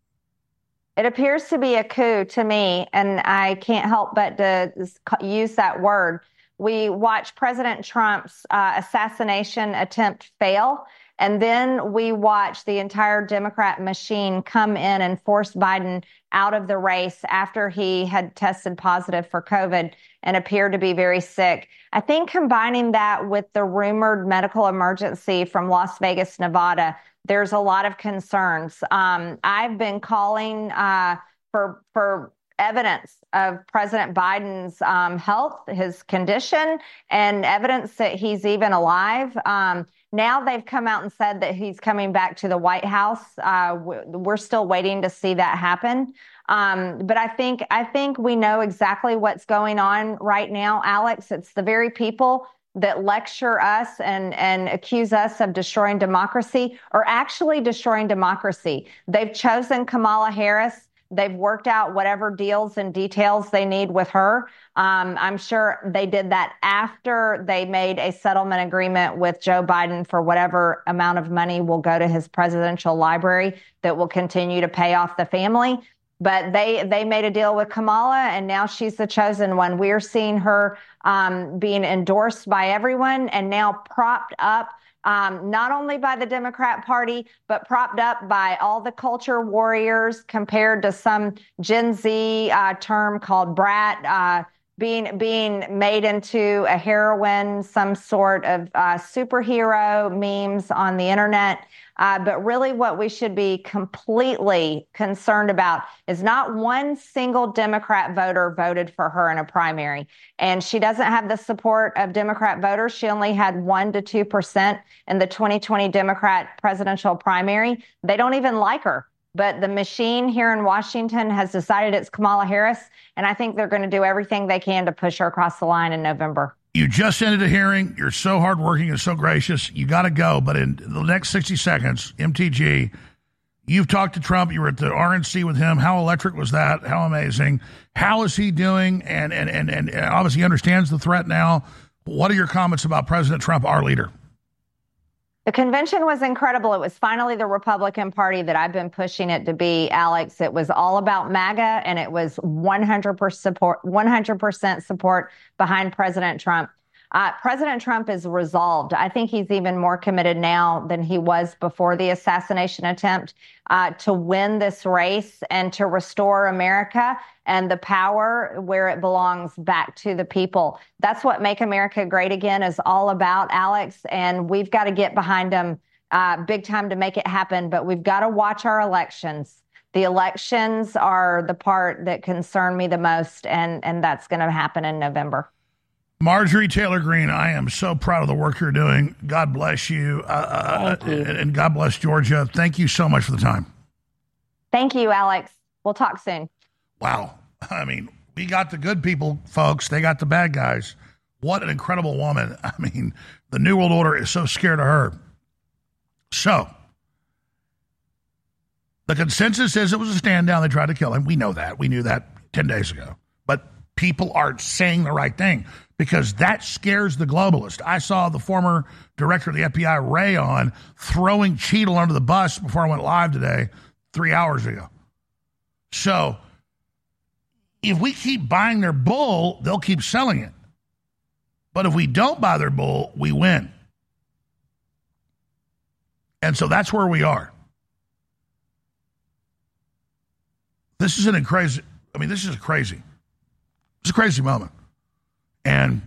It appears to be a coup to me, and I can't help but to use that word. We watched President Trump's uh, assassination attempt fail, and then we watched the entire Democrat machine come in and force Biden out of the race after he had tested positive for COVID and appeared to be very sick. I think combining that with the rumored medical emergency from Las Vegas, Nevada, there's a lot of concerns. Um, I've been calling uh, for for evidence of President Biden's um, health, his condition, and evidence that he's even alive. Um, now they've come out and said that he's coming back to the White House. Uh, we're still waiting to see that happen. Um, but I think I think we know exactly what's going on right now, Alex. It's the very people that lecture us and, and accuse us of destroying democracy are actually destroying democracy. They've chosen Kamala Harris. They've worked out whatever deals and details they need with her. Um, I'm sure they did that after they made a settlement agreement with Joe Biden for whatever amount of money will go to his presidential library that will continue to pay off the family. But they they made a deal with Kamala, and now she's the chosen one. We're seeing her um, being endorsed by everyone and now propped up um, not only by the Democrat Party, but propped up by all the culture warriors compared to some Gen Z uh, term called brat, uh, being being made into a heroine, some sort of uh, superhero memes on the internet. Uh, but really what we should be completely concerned about is not one single Democrat voter voted for her in a primary. And she doesn't have the support of Democrat voters. She only had one to two percent in the twenty twenty Democrat presidential primary. They don't even like her. But the machine here in Washington has decided it's Kamala Harris. And I think they're going to do everything they can to push her across the line in November. You just ended a hearing. You're so hardworking and so gracious. You got to go. But in the next sixty seconds, M T G, you've talked to Trump. You were at the R N C with him. How electric was that? How amazing. How is he doing? And, and, and, and obviously he understands the threat now. What are your comments about President Trump, our leader? The convention was incredible. It was finally the Republican Party that I've been pushing it to be, Alex. It was all about MAGA, and it was one hundred percent support, one hundred percent support behind President Trump. Uh, President Trump is resolved. I think he's even more committed now than he was before the assassination attempt uh, to win this race and to restore America and the power where it belongs back to the people. That's what Make America Great Again is all about, Alex. And we've got to get behind him uh, big time to make it happen. But we've got to watch our elections. The elections are the part that concern me the most, and, and that's going to happen in November. Marjorie Taylor Greene, I am so proud of the work you're doing. God bless you. Uh, Thank you. And God bless Georgia. Thank you so much for the time. Thank you, Alex. We'll talk soon. Wow. I mean, we got the good people, folks. They got the bad guys. What an incredible woman. I mean, the New World Order is so scared of her. So, the consensus is it was a stand down. They tried to kill him. We know that. We knew that ten days ago. But people aren't saying the right thing because that scares the globalist. I saw the former director of the F B I, Ray, on throwing Cheadle under the bus before I went live today, three hours ago. So, if we keep buying their bull, they'll keep selling it. But if we don't buy their bull, we win. And so that's where we are. This is an crazy, I mean, this is crazy. It's a crazy moment. And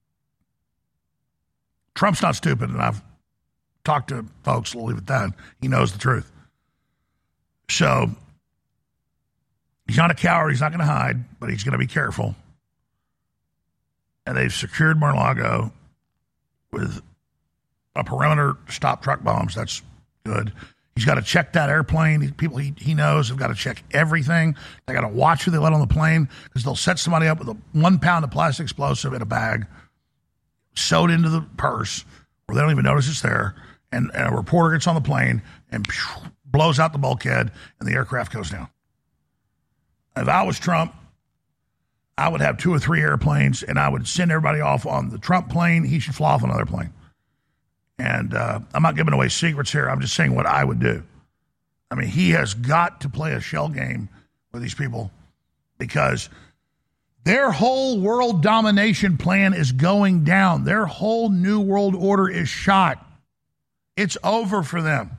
Trump's not stupid, and I've talked to folks, we'll leave it at that. He knows the truth. So, he's not a coward. He's not going to hide, but he's going to be careful. And they've secured Mar-a-Lago with a perimeter to stop truck bombs. That's good. He's got to check that airplane. People he, he knows have got to check everything. They got to watch who they let on the plane because they'll set somebody up with a one pound of plastic explosive in a bag sewed into the purse where they don't even notice it's there. And, and a reporter gets on the plane and phew, blows out the bulkhead and the aircraft goes down. If I was Trump, I would have two or three airplanes, and I would send everybody off on the Trump plane. He should fly off another plane. And uh, I'm not giving away secrets here. I'm just saying what I would do. I mean, he has got to play a shell game with these people because their whole world domination plan is going down. Their whole new world order is shot. It's over for them.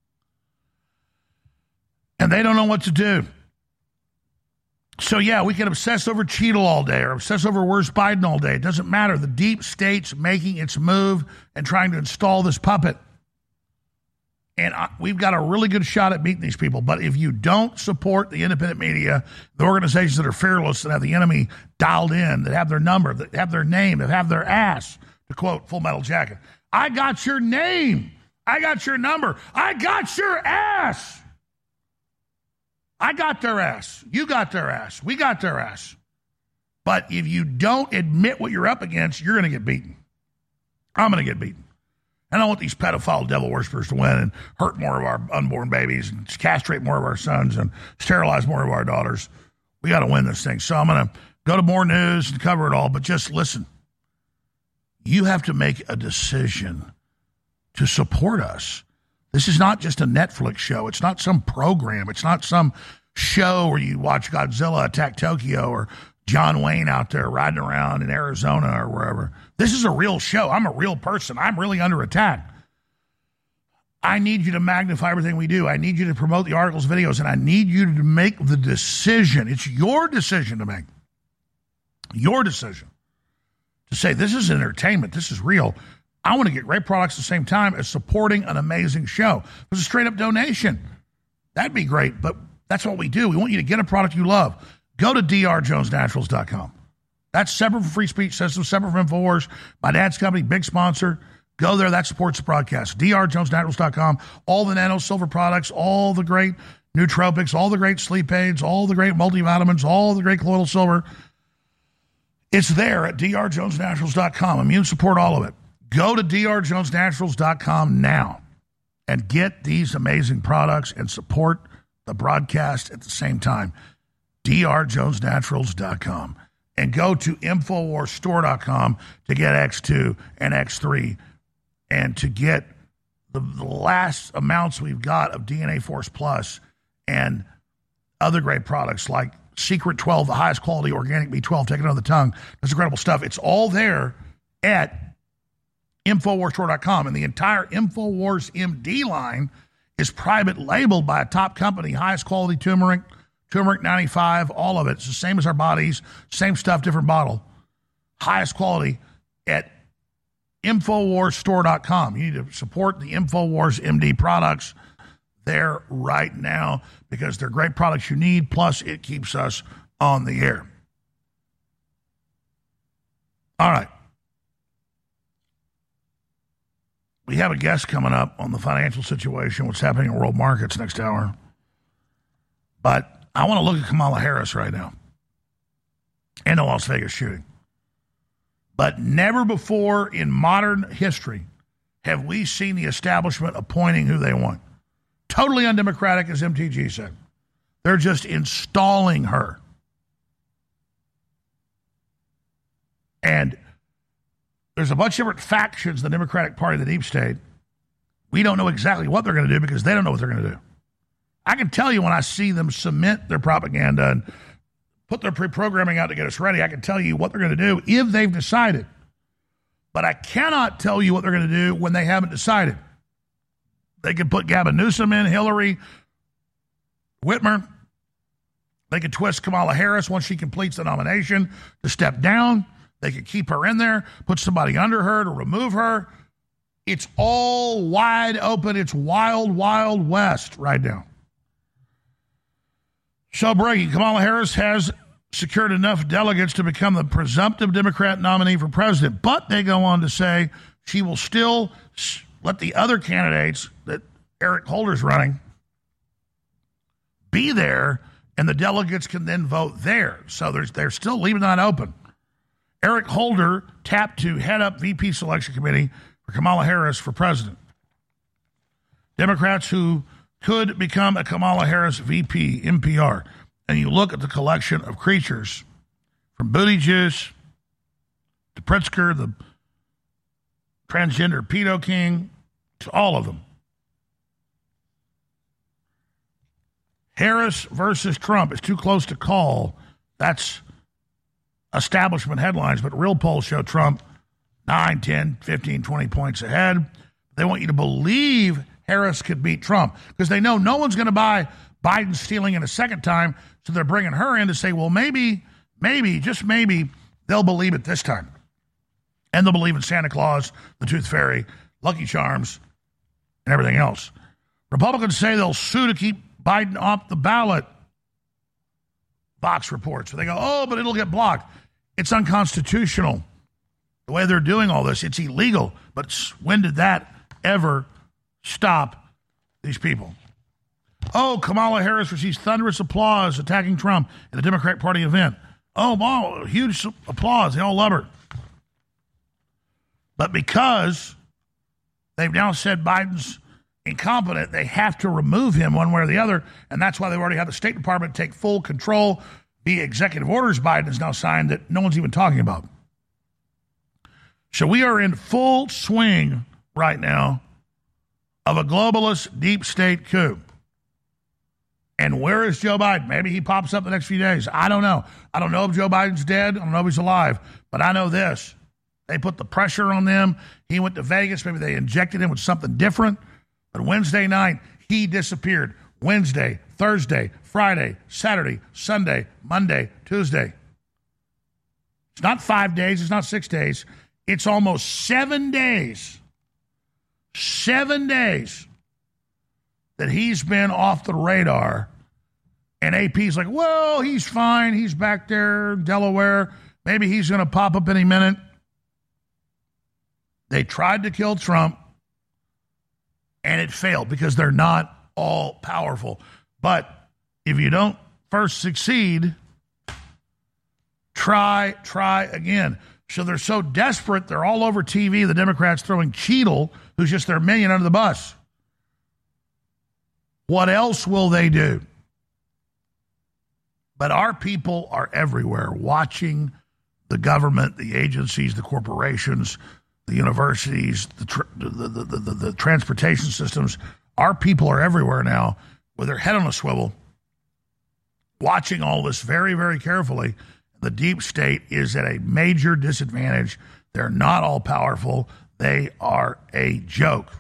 And they don't know what to do. So, yeah, we can obsess over Cheadle all day or obsess over where's Biden all day. It doesn't matter. The deep state's making its move and trying to install this puppet. And I, we've got a really good shot at beating these people. But if you don't support the independent media, the organizations that are fearless, that have the enemy dialed in, that have their number, that have their name, that have their ass, to quote Full Metal Jacket, I got your name. I got your number. I got your ass. I got their ass. You got their ass. We got their ass. But if you don't admit what you're up against, you're going to get beaten. I'm going to get beaten. I don't want these pedophile devil worshippers to win and hurt more of our unborn babies and castrate more of our sons and sterilize more of our daughters. We got to win this thing. So I'm going to go to more news and cover it all. But just listen. You have to make a decision to support us. This is not just a Netflix show. It's not some program. It's not some show where you watch Godzilla attack Tokyo or John Wayne out there riding around in Arizona or wherever. This is a real show. I'm a real person. I'm really under attack. I need you to magnify everything we do. I need you to promote the articles, videos, and I need you to make the decision. It's your decision to make. Your decision to say, this is entertainment. This is real. I want to get great products at the same time as supporting an amazing show. There's a straight-up donation. That'd be great, but that's what we do. We want you to get a product you love. Go to d r jones naturals dot com. That's separate from Free Speech System, separate from InfoWars. My dad's company, big sponsor. Go there. That supports the broadcast. d r jones naturals dot com. All the nano silver products, all the great nootropics, all the great sleep aids, all the great multivitamins, all the great colloidal silver. It's there at d r jones naturals dot com. Immune support, all of it. Go to d r jones naturals dot com now and get these amazing products and support the broadcast at the same time. d r jones naturals dot com. And go to infowars store dot com to get X two and X three and to get the, the last amounts we've got of D N A Force Plus and other great products like Secret twelve, the highest quality organic B twelve, taken on the tongue. That's incredible stuff. It's all there at infowars store dot com. And the entire InfoWars M D line is private labeled by a top company, highest quality turmeric, turmeric ninety-five, all of it. It's the same as our bodies, same stuff, different bottle. Highest quality at infowars store dot com. You need to support the InfoWars M D products there right now because they're great products you need, plus it keeps us on the air. All right. We have a guest coming up on the financial situation, what's happening in world markets next hour. But I want to look at Kamala Harris right now and the Las Vegas shooting. But never before in modern history have we seen the establishment appointing who they want. Totally undemocratic, as M T G said. They're just installing her. And there's a bunch of different factions in the Democratic Party, the deep state. We don't know exactly what they're going to do because they don't know what they're going to do. I can tell you when I see them cement their propaganda and put their pre-programming out to get us ready, I can tell you what they're going to do if they've decided. But I cannot tell you what they're going to do when they haven't decided. They could put Gavin Newsom in, Hillary, Whitmer. They could twist Kamala Harris once she completes the nomination to step down. They could keep her in there, put somebody under her to remove her. It's all wide open. It's wild, wild west right now. So breaking, Kamala Harris has secured enough delegates to become the presumptive Democrat nominee for president. But they go on to say she will still let the other candidates that Eric Holder's running be there, and the delegates can then vote there. So there's, they're still leaving that open. Eric Holder tapped to head up V P selection committee for Kamala Harris for president. Democrats who could become a Kamala Harris V P, N P R. And you look at the collection of creatures from Booty Juice to Pritzker, the transgender pedo king, to all of them. Harris versus Trump is too close to call. That's establishment headlines, but real polls show Trump nine, ten, fifteen, twenty points ahead. They want you to believe Harris could beat Trump because they know no one's going to buy Biden stealing in a second time, so they're bringing her in to say, well, maybe, maybe, just maybe, they'll believe it this time. And they'll believe in Santa Claus, the Tooth Fairy, Lucky Charms, and everything else. Republicans say they'll sue to keep Biden off the ballot. Vox reports. So they go, oh, but it'll get blocked. It's unconstitutional. The way they're doing all this, it's illegal. But when did that ever stop these people? Oh, Kamala Harris receives thunderous applause attacking Trump at a Democratic Party event. Oh, wow, huge applause. They all love her. But because they've now said Biden's incompetent, they have to remove him one way or the other, and that's why they've already had the State Department take full control via executive orders Biden has now signed that no one's even talking about. So we are in full swing right now of a globalist deep state coup. And where is Joe Biden? Maybe he pops up the next few days. I don't know. I don't know if Joe Biden's dead. I don't know if he's alive. But I know this. They put the pressure on them. He went to Vegas. Maybe they injected him with something different. But Wednesday night, he disappeared. Wednesday, Thursday, Friday, Saturday, Sunday, Monday, Tuesday. It's not five days. It's not six days. It's almost seven days. Seven days that he's been off the radar. And A P's like, well, he's fine. He's back there in Delaware. Maybe he's going to pop up any minute. They tried to kill Trump, and it failed because they're not all powerful. But if you don't first succeed, try, try again. So they're so desperate, they're all over T V, the Democrats throwing Cheadle, who's just their minion, under the bus. What else will they do? But our people are everywhere watching the government, the agencies, the corporations, the universities, the, tr- the, the, the, the, the transportation systems. Our people are everywhere now with their head on a swivel, watching all this very, very carefully. The deep state is at a major disadvantage. They're not all powerful. They are a joke.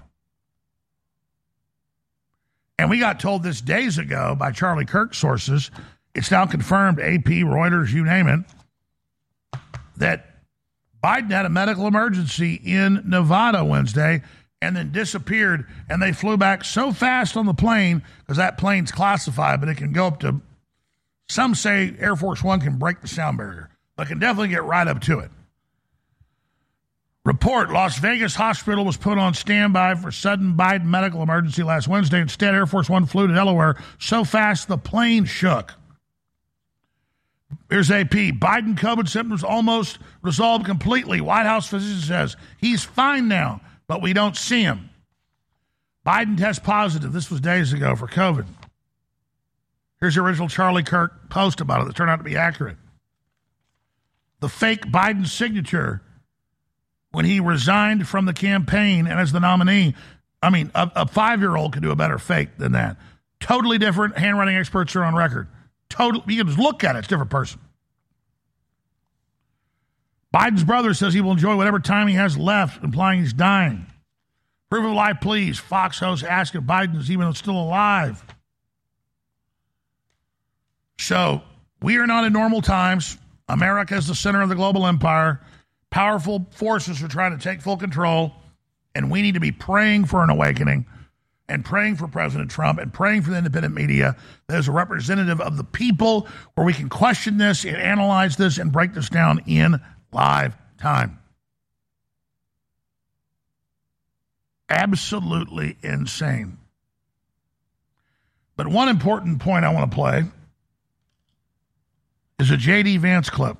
And we got told this days ago by Charlie Kirk sources, it's now confirmed, A P, Reuters, you name it, that Biden had a medical emergency in Nevada Wednesday and then disappeared, and they flew back so fast on the plane, because that plane's classified, but it can go up to, some say Air Force One can break the sound barrier, but can definitely get right up to it. Report, Las Vegas hospital was put on standby for sudden Biden medical emergency last Wednesday. Instead, Air Force One flew to Delaware so fast the plane shook. Here's A P. Biden COVID symptoms almost resolved completely. White House physician says he's fine now, but we don't see him. Biden tests positive. This was days ago for COVID. Here's the original Charlie Kirk post about it that turned out to be accurate. The fake Biden signature when he resigned from the campaign and as the nominee. I mean, a, a five-year-old could do a better fake than that. Totally different. Handwriting experts are on record. Total, you can just look at it. It's a different person. Biden's brother says he will enjoy whatever time he has left, implying he's dying. Proof of life, please. Fox host asked if Biden is even still alive. So we are not in normal times. America is the center of the global empire. Powerful forces are trying to take full control, and we need to be praying for an awakening and praying for President Trump and praying for the independent media that is a representative of the people, where we can question this and analyze this and break this down in live time. Absolutely insane. But one important point I want to play is a J D Vance clip.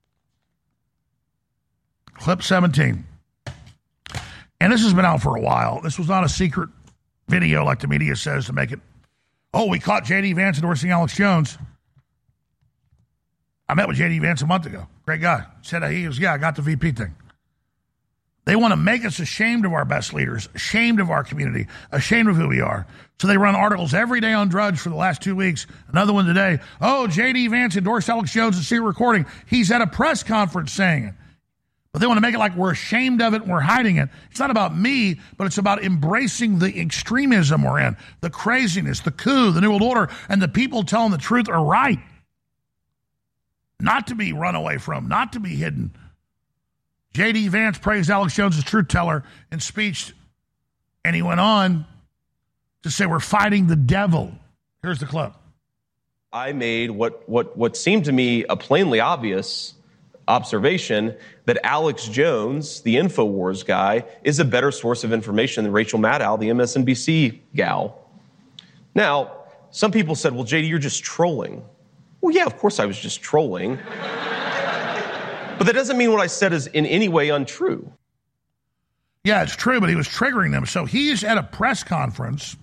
Clip seventeen. And this has been out for a while. This was not a secret video like the media says to make it, oh, we caught J D Vance endorsing Alex Jones. I met with J D Vance a month ago. Great guy. Said he was, yeah, I got the V P thing. They want to make us ashamed of our best leaders, ashamed of our community, ashamed of who we are. So they run articles every day on Drudge for the last two weeks. Another one today. Oh, J D Vance endorsed Alex Jones in secret recording. He's at a press conference saying it. But they want to make it like we're ashamed of it and we're hiding it. It's not about me, but it's about embracing the extremism we're in, the craziness, the coup, the New World Order, and the people telling the truth are right. Not to be run away from, not to be hidden. J D Vance praised Alex Jones as truth teller in speech, and he went on to say we're fighting the devil. Here's the clip. I made what what what seemed to me a plainly obvious observation that Alex Jones, the InfoWars guy, is a better source of information than Rachel Maddow, the M S N B C gal. Now, some people said, well, J D, you're just trolling. Well, yeah, of course I was just trolling. But that doesn't mean what I said is in any way untrue. Yeah, it's true, but he was triggering them. So he's at a press conference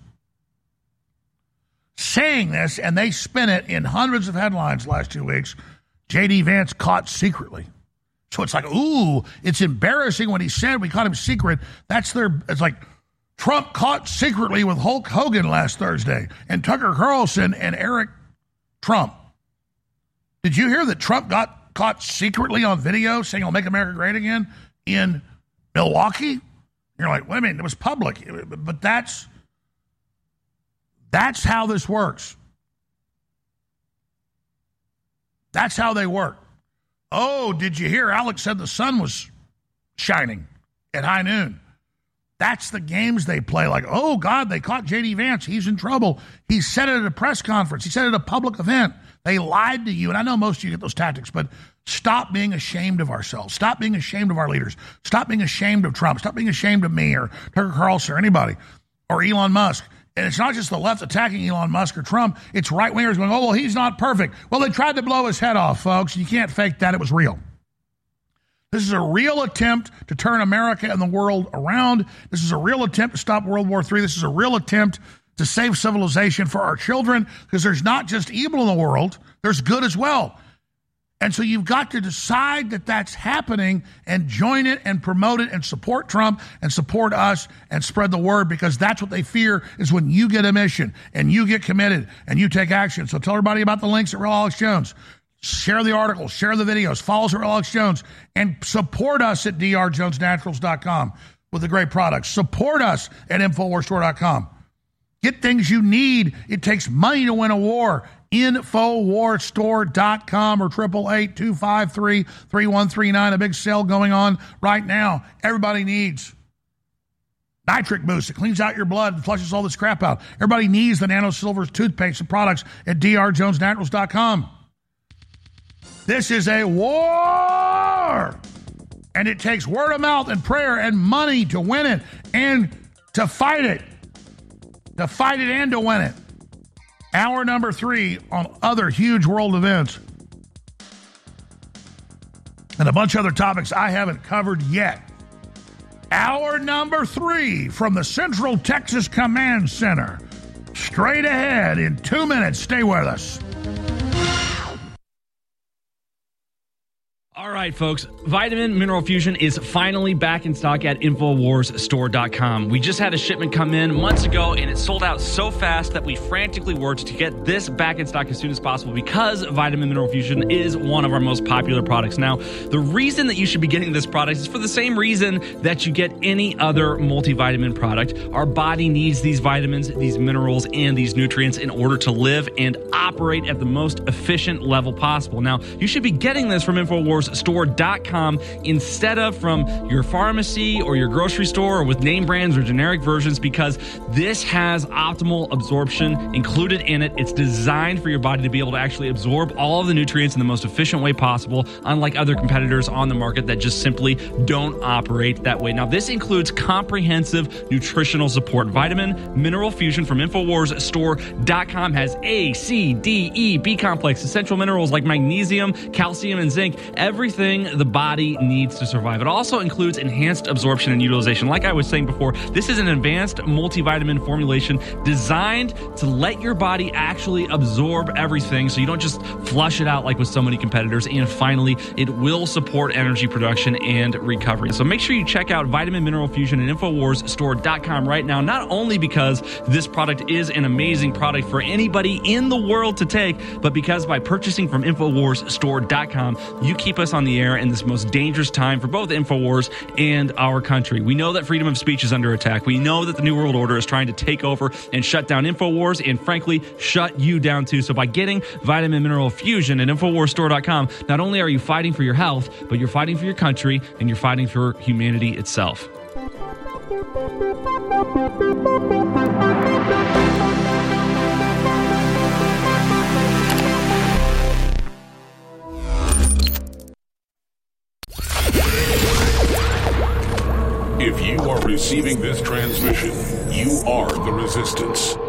saying this, and they spin it in hundreds of headlines the last two weeks. J D Vance caught secretly. So it's like, ooh, it's embarrassing when he said we caught him secret. That's their, it's like Trump caught secretly with Hulk Hogan last Thursday and Tucker Carlson and Eric Trump. Did you hear that Trump got caught secretly on video saying he'll make America great again in Milwaukee? You're like, wait a minute, it was public. But that's that's how this works. That's how they work. Oh, did you hear Alex said the sun was shining at high noon? That's the games they play. Like, oh, God, they caught J D Vance. He's in trouble. He said it at a press conference. He said it at a public event. They lied to you. And I know most of you get those tactics, but stop being ashamed of ourselves. Stop being ashamed of our leaders. Stop being ashamed of Trump. Stop being ashamed of me or Tucker Carlson or anybody or Elon Musk. And it's not just the left attacking Elon Musk or Trump. It's right-wingers going, oh, well, he's not perfect. Well, they tried to blow his head off, folks. You can't fake that. It was real. This is a real attempt to turn America and the world around. This is a real attempt to stop World War Three. This is a real attempt to save civilization for our children, because there's not just evil in the world, there's good as well. And so you've got to decide that that's happening and join it and promote it and support Trump and support us and spread the word, because that's what they fear is when you get a mission and you get committed and you take action. So tell everybody about the links at Real Alex Jones. Share the articles, share the videos, follow us at Real Alex Jones, and support us at d r jones naturals dot com with the great products. Support us at infowars store dot com. Get things you need. It takes money to win a war. infowars store dot com or triple eight two five three three one three nine. A big sale going on right now. Everybody needs Nitric Boost. It cleans out your blood and flushes all this crap out. Everybody needs the Nano Silvers toothpaste and products at d r jones naturals dot com. This is a war, and it takes word of mouth and prayer and money to win it and to fight it. To fight it and to win it. Hour number three on other huge world events. And a bunch of other topics I haven't covered yet. Hour number three from the Central Texas Command Center. Straight ahead in two minutes. Stay with us. All right, folks. Vitamin Mineral Fusion is finally back in stock at infowars store dot com. We just had a shipment come in months ago, and it sold out so fast that we frantically worked to get this back in stock as soon as possible, because Vitamin Mineral Fusion is one of our most popular products. Now, the reason that you should be getting this product is for the same reason that you get any other multivitamin product. Our body needs these vitamins, these minerals, and these nutrients in order to live and operate at the most efficient level possible. Now, you should be getting this from infowars store dot com instead of from your pharmacy or your grocery store or with name brands or generic versions, because this has optimal absorption included in it. It's designed for your body to be able to actually absorb all of the nutrients in the most efficient way possible, unlike other competitors on the market that just simply don't operate that way. Now, this includes comprehensive nutritional support. Vitamin Mineral Fusion from infowars store dot com has A, C, D, E, B complex, essential minerals like magnesium, calcium, and zinc. Every everything the body needs to survive. It also includes enhanced absorption and utilization. Like I was saying before, this is an advanced multivitamin formulation designed to let your body actually absorb everything so you don't just flush it out like with so many competitors. And finally, it will support energy production and recovery. So make sure you check out Vitamin Mineral Fusion at Infowars Store dot com right now, not only because this product is an amazing product for anybody in the world to take, but because by purchasing from Infowars Store dot com, you keep us on the air in this most dangerous time for both Infowars and our country. We know that freedom of speech is under attack. We know that the New World Order is trying to take over and shut down Infowars and, frankly, shut you down too. So by getting Vitamin Mineral Fusion at Infowars Store dot com, not only are you fighting for your health, but you're fighting for your country and you're fighting for humanity itself. If you are receiving this transmission, you are the resistance.